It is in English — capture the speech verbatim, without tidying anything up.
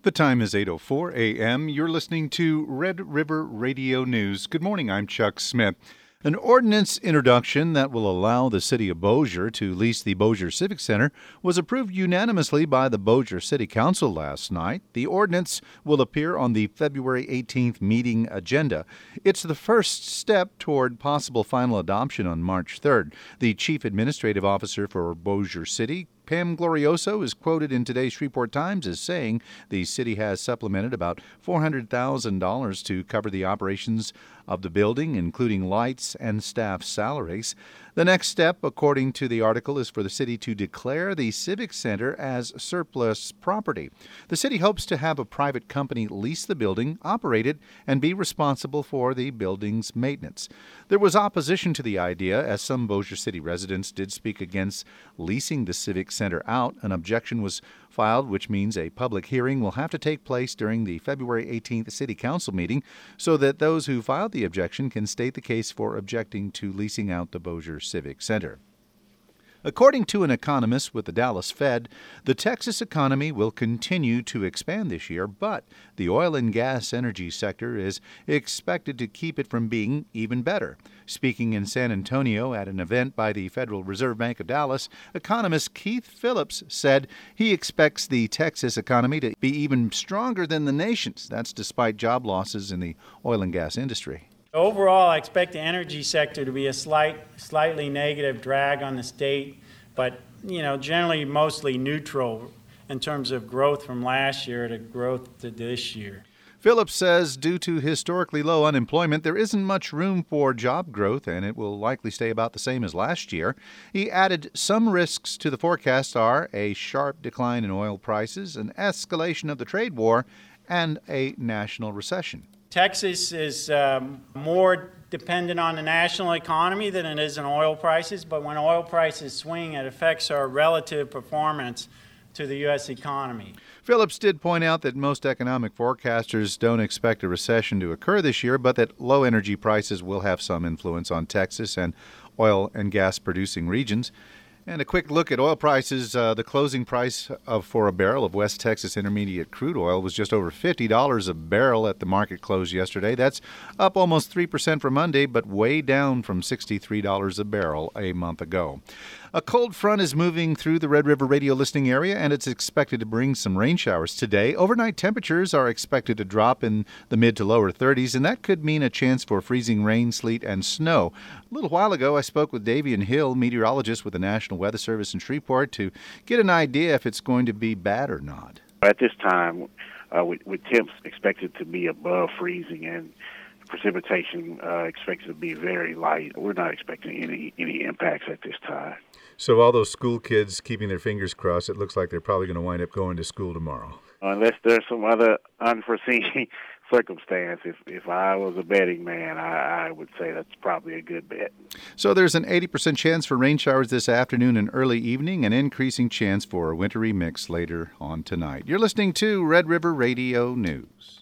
The time is eight oh four a.m. You're listening to Red River Radio News. Good morning, I'm Chuck Smith. An ordinance introduction that will allow the City of Bossier to lease the Bossier Civic Center was approved unanimously by the Bossier City Council last night. The ordinance will appear on the February eighteenth meeting agenda. It's the first step toward possible final adoption on March third. The Chief Administrative Officer for Bossier City, Pam Glorioso, is quoted in today's Shreveport Times as saying the city has supplemented about four hundred thousand dollars to cover the operations of the building, including lights and staff salaries. The next step, according to the article, is for the city to declare the Civic Center as surplus property. The city hopes to have a private company lease the building, operate it, and be responsible for the building's maintenance. There was opposition to the idea, as some Bossier City residents did speak against leasing the Civic Center out. An objection was filed, which means a public hearing will have to take place during the February eighteenth City Council meeting so that those who filed the objection can state the case for objecting to leasing out the Bossier Civic Center. According to an economist with the Dallas Fed, the Texas economy will continue to expand this year, but the oil and gas energy sector is expected to keep it from being even better. Speaking in San Antonio at an event by the Federal Reserve Bank of Dallas, economist Keith Phillips said he expects the Texas economy to be even stronger than the nation's. That's despite job losses in the oil and gas industry. Overall, I expect the energy sector to be a slight, slightly negative drag on the state, but, you know, generally mostly neutral in terms of growth from last year to growth to this year. Phillips says due to historically low unemployment, there isn't much room for job growth, and it will likely stay about the same as last year. He added some risks to the forecast are a sharp decline in oil prices, an escalation of the trade war, and a national recession. Texas is um, more dependent on the national economy than it is on oil prices, but when oil prices swing, it affects our relative performance to the U S economy. Phillips did point out that most economic forecasters don't expect a recession to occur this year, but that low energy prices will have some influence on Texas and oil and gas producing regions. And a quick look at oil prices. Uh, the closing price of for a barrel of West Texas Intermediate crude oil was just over fifty dollars a barrel at the market close yesterday. That's up almost three percent from Monday, but way down from sixty-three dollars a barrel a month ago. A cold front is moving through the Red River radio listening area, and it's expected to bring some rain showers today. Overnight temperatures are expected to drop in the mid to lower thirties, and that could mean a chance for freezing rain, sleet, and snow. A little while ago, I spoke with Davian Hill, meteorologist with the National Weather Service in Shreveport, to get an idea if it's going to be bad or not. At this time, uh, with, with temps expected to be above freezing and precipitation uh, expected to be very light, we're not expecting any, any impacts at this time. So all those school kids keeping their fingers crossed, it looks like they're probably going to wind up going to school tomorrow. Unless there's some other unforeseen circumstance, if if I was a betting man, I, I would say that's probably a good bet. So there's an eighty percent chance for rain showers this afternoon and early evening, an increasing chance for a wintry mix later on tonight. You're listening to Red River Radio News.